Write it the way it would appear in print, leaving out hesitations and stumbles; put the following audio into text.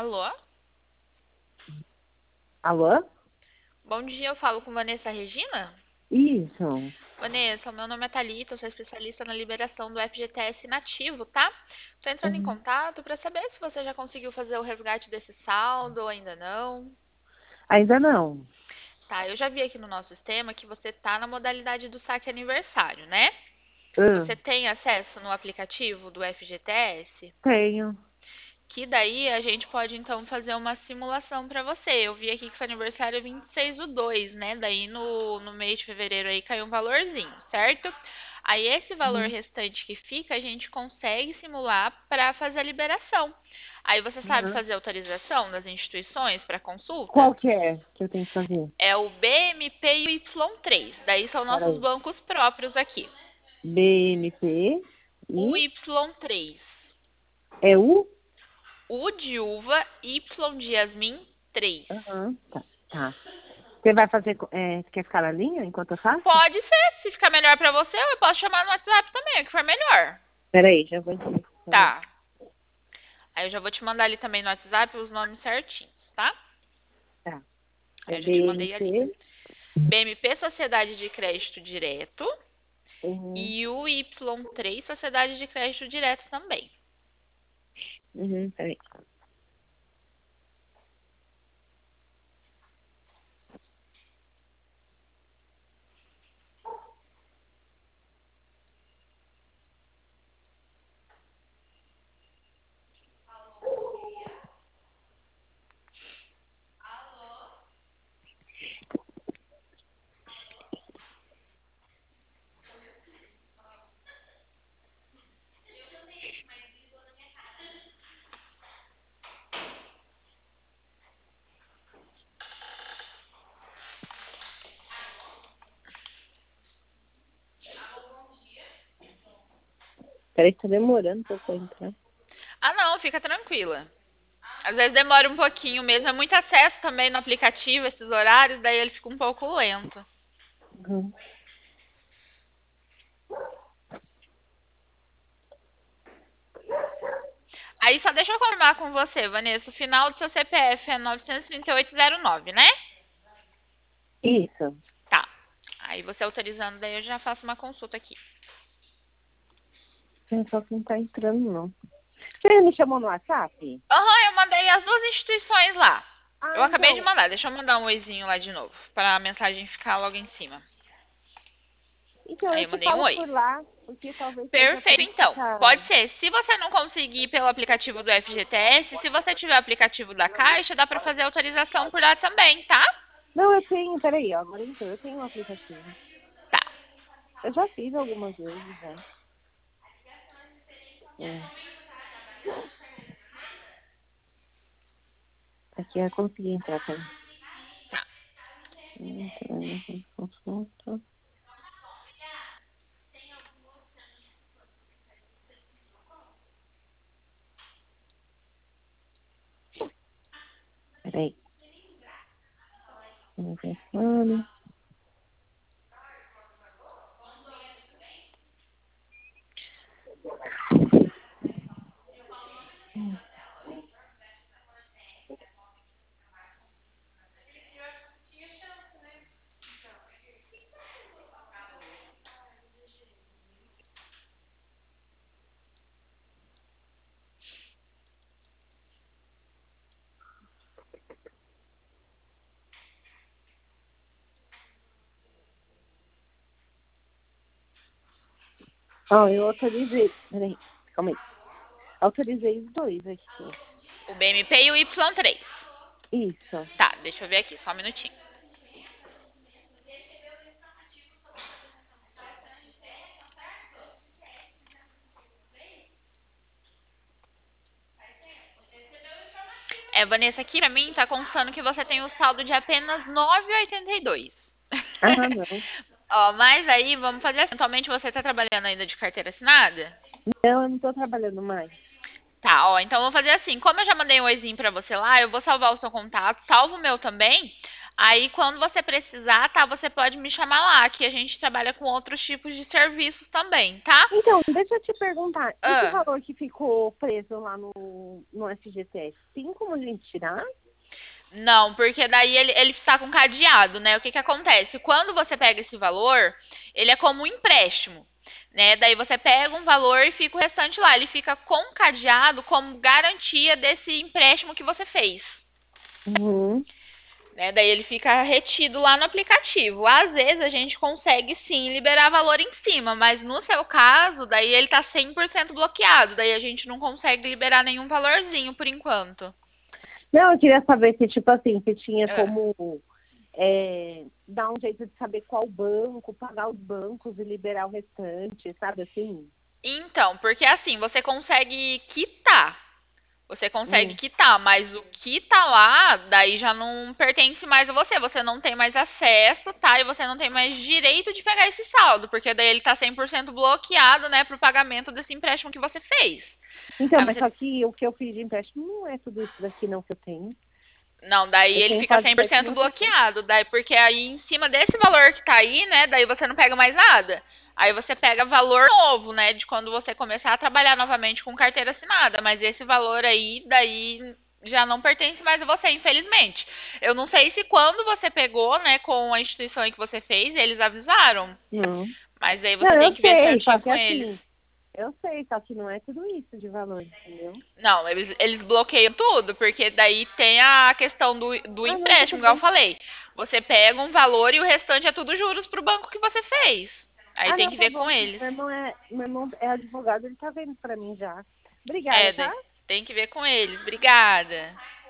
Alô? Alô? Bom dia, eu falo com Vanessa Regina? Isso. Vanessa, meu nome é Thalita, eu sou especialista na liberação do FGTS nativo, tá? Tô entrando em Uhum. contato para saber se você já conseguiu fazer o resgate desse saldo ou ainda não. Ainda não. Tá, eu já vi aqui no nosso sistema que você tá na modalidade do saque aniversário, né? Ah, Você tem acesso no aplicativo do FGTS? tenho. Que daí a gente pode então fazer uma simulação para você. Eu vi aqui que seu aniversário é 26 do 2, né? Daí no mês de fevereiro aí caiu um valorzinho, certo? Aí esse valor Uhum. restante que fica, a gente consegue simular para fazer a liberação. Aí você sabe Uhum. fazer autorização das instituições para consulta? Qual que é que eu tenho que fazer? É o BMP e o Y3. Daí são nossos Peraí. bancos próprios aqui. BMP O e Y3. é U? U de uva, Y de Yasmin 3. Aham. Tá. Você vai fazer. Você quer ficar na linha enquanto eu faço? Pode ser, se ficar melhor pra você, eu posso chamar no WhatsApp também, o que for melhor. Peraí, já vou aqui. Peraí. Tá. Aí eu já vou te mandar ali também no WhatsApp os nomes certinhos, tá? Tá. Aí É eu já te mandei ali. BMP. BMP Sociedade de Crédito Direto Uhum. e o Y3 Sociedade de Crédito Direto também. Uhum. Peraí. Peraí, tá demorando um pouco pra entrar. Ah, não, fica tranquila. Às vezes demora um pouquinho mesmo, é muito acesso também no aplicativo, esses horários, daí ele fica um pouco lento. Uhum. Aí só deixa eu confirmar com você, Vanessa, o final do seu CPF é 93809, né? Isso. Tá. Aí você autorizando, daí eu já faço uma consulta aqui. Só que não tá entrando, não. Você me chamou no WhatsApp? Aham, eu mandei as duas instituições lá. Eu Ah, acabei de então. mandar, deixa eu mandar um oizinho lá de novo, para a mensagem ficar logo em cima. Então, Aí eu eu te mandei um falo oi. por lá, porque talvez seja por Perfeito, isso que então. tá. Pode ser. Se você não conseguir pelo aplicativo do FGTS, se você tiver o aplicativo da Caixa, dá para fazer autorização por lá também, tá? Não, eu tenho, peraí, ó, agora então, eu tenho um aplicativo. Tá. Eu já fiz algumas vezes já. É. Aqui eu consegui entrar também. Entrando, consulta. Peraí. Aniversário. Ó, eu autorizei. Peraí, calma aí. Autorizei os dois aqui. O BMP e o Y3. Isso. Tá, deixa eu ver aqui, só um minutinho. É, Vanessa, aqui pra mim tá constando que você tem o saldo de apenas 9,82. Ah, não. Ó, mas aí vamos fazer assim. Atualmente você tá trabalhando ainda de carteira assinada? Não, eu não tô trabalhando mais. Tá, ó, então eu vou fazer assim. Como eu já mandei um oizinho pra você lá, eu vou salvar o seu contato, salvo o meu também. Aí, quando você precisar, tá? Você pode me chamar lá, que a gente trabalha com outros tipos de serviços também, tá? Então, deixa eu te perguntar, esse Ah, valor que ficou preso lá no FGTS, tem como a gente tirar? não, porque daí ele está com cadeado, né? O que que acontece? Quando você pega esse valor, ele é como um empréstimo, né? Daí você pega um valor e fica o restante lá. Ele fica com cadeado como garantia desse empréstimo que você fez. Uhum. Né? Daí ele fica retido lá no aplicativo. Às vezes a gente consegue sim liberar valor em cima, mas no seu caso, daí ele tá 100% bloqueado. Daí a gente não consegue liberar nenhum valorzinho por enquanto. Não, eu queria saber se, tipo assim, se tinha É. como dar um jeito de saber qual banco, pagar os bancos e liberar o restante, sabe assim? Então, porque assim, você consegue quitar. Você consegue Hum. quitar, mas o que tá lá, daí já não pertence mais a você. Você não tem mais acesso, tá? E você não tem mais direito de pegar esse saldo, porque daí ele tá 100% bloqueado, né, pro pagamento desse empréstimo que você fez. Então, Aí mas você só que o que eu fiz de empréstimo não é tudo isso daqui não que eu tenho. Não, daí Eu ele tenho fica quase cem por 7 cento mil reais. bloqueado, daí porque aí em cima desse valor que tá aí, né, daí você não pega mais nada. Aí você pega valor novo, né, de quando você começar a trabalhar novamente com carteira assinada, mas esse valor aí, daí já não pertence mais a você, infelizmente. Eu não sei se quando você pegou, né, com a instituição em que você fez, eles avisaram, Não. mas aí Não, você tem eu que ver sei, só certinho que com assim, eles. eu sei, só que não é tudo isso de valor, entendeu? Não, eles bloqueiam tudo, porque daí tem a questão do Ah, não, tudo empréstimo, igual eu bem. falei. Você pega um valor e o restante é tudo juros pro banco que você fez. Aí Ah, tem não, que tá ver com bom. eles. Meu irmão é advogado, ele tá vendo pra mim já. Obrigada, É, tá? tem que ver com eles. Obrigada.